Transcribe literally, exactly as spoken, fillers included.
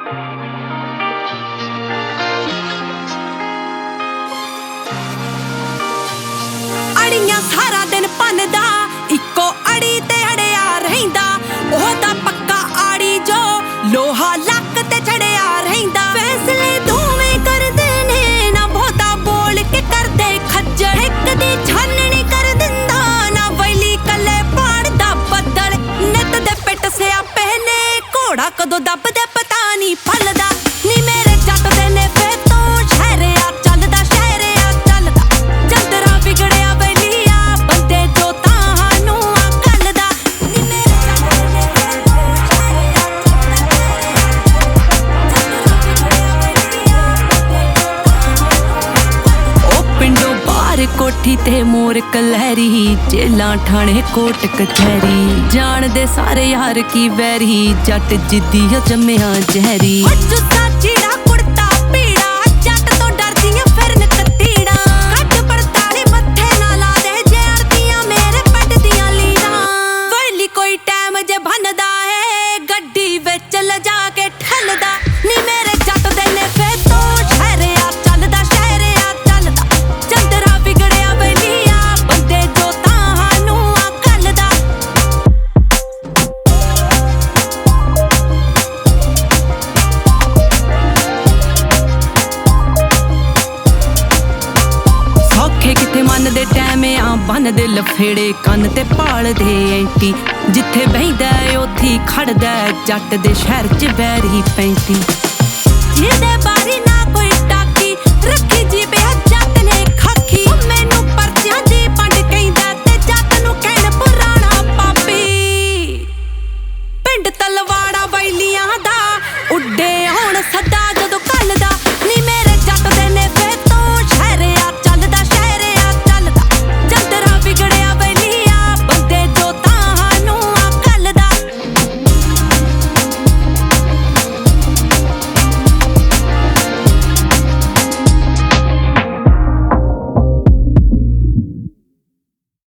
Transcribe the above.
ਅੜੀਆਂ ਸਾਰਾ ਦਿਨ ਭੰਨਦਾ, ਇੱਕੋ ਅੜੀ ਤੇ ਅੜਿਆ ਰਹਿੰਦਾ। ਉਹਦਾ ਪੱਕਾ ਆੜੀ ਜੋ ਲੋਹਾ ਲੱਕ ਤੇ ਚੜਿਆ ਰਹਿੰਦਾ। ਫੈਸਲੇ ਦੋਵੇਂ ਕਰਦੇ ਨੇ, ਨਾ ਬਹੁਤਾ ਬੋਲ ਕੇ ਕਰਦੇ ਖੱਜਲ। ਇੱਕ ਦੀ ਛਾਨਣੀ ਕਰ ਦਿੰਦਾ, ਨਾ ਵੈਲੀ ਕੱਲੇ ਪਾੜਦਾ ਬੱਦਲ। ਨਿੱਤ ਦੇ ਪਿੱਟ ਸਿਆਪੇ ਨੇ, ਘੋੜਾ ਕਦੋਂ ਦੱਬਦੇ ਪਤਾ ਨਹੀਂ ਫਲਦਾ। ਨੀ ਮੇਰੇ ਜੱਟ ਦੇ ਨੇ ਫੇ ਤੋਂ ਸ਼ਹਿਰਿਆ ਚੱਲਦਾ, ਸ਼ਹਿਰਿਆ ਚੱਲਦਾ। ਜੰਦਰਾ ਵਿਗੜਿਆ ਵੈਲੀਆ, ਬੰਦੇ ਜੋ ਤਾਂ ਨੂੰ ਅਕਲ ਦਾ। ਨੀ ਮੇਰੇ ਜੱਟ ਦੇ ਨੇ ਫੇ ਤੋਂ ਸ਼ਹਿਰਿਆ ਚੱਲਦਾ। ਉਹ ਪਿੰਡੋਂ ਬਾਹਰ ਕੋਠੀ ਤੇ ਮੋਰ ਕਲਹਿਰੀ, ਜੇਲਾਂ ਠਾਣੇ ਕੋਟ ਕਚਹਿਰੀ। ਜਾਣਦੇ ਸਾਰੇ ਯਾਰ ਕੀ ਵੈਰੀ, ਜੱਟ ਜਿੱਦੀ ਹੋ ਜੰਮਿਆ ਜ਼ਹਿਰੀ। ਜੁੱਤਾ ਚੀੜਾ ਕੁੜਤਾ ਪੀੜਾ, ਜੱਟ ਤੋਂ ਡਰਦੀਆਂ ਫਿਰਨ ਕਤੀੜਾ। ਕੱਟ ਪੜਤਾਲੀ ਮੱਥੇ ਨਾ ਲਾ ਦੇ, ਜੇ ਅੜਦੀਆਂ ਮੇਰੇ ਪੱਟ ਦੀਆਂ ਲੀਰਾਂ। ਵੈਲੀ ਕੋਈ ਟਾਈਮ ਜੇ ਭੰਨਦਾ ਏ, ਗੱਡੀ ਵਿੱਚ ਲਿਜਾ ਕੇ ਠੱਲਦਾ। ਨੀ ਮੇਰੇ ਜੱਟ ਦੇ ਨੇ ਫੇ ਤੋਂ ਸ਼ਹਿਰਿਆ ਚੱਲਦਾ, ਸ਼ਹਿਰਿਆ ਚੱਲਦਾ। ਜੰਦਰਾ ਵਿਗੜਿਆ ਵੈਲੀਆ, ਬੰਦੇ ਜੋ ਤਾਂ ਨੂੰ ਅਕਲ ਦਾ। ਸੌਖੇ ਕਿੱਥੇ ਮੰਨਦੇ ਟੈਮ ਆ, ਬੰਨਦੇ ਲਫੇੜੇ ਕੰਨ ਤੇ ਭਾਲਦੇ ਐਂਟੀ। ਜਿੱਥੇ ਬਹਿੰਦਾ ਉੱਥੇ ਖੜਦਾ, ਜੱਟ ਦੇ ਸ਼ਹਿਰ 'ਚ ਵੈਰੀ ਪੈਂਤੀ। ਜਿਹਦੇ ਬਾਰੀ ਨਾ ਕੋਈ ਟਾਕੀ, ਰੱਖੀ ਜੀ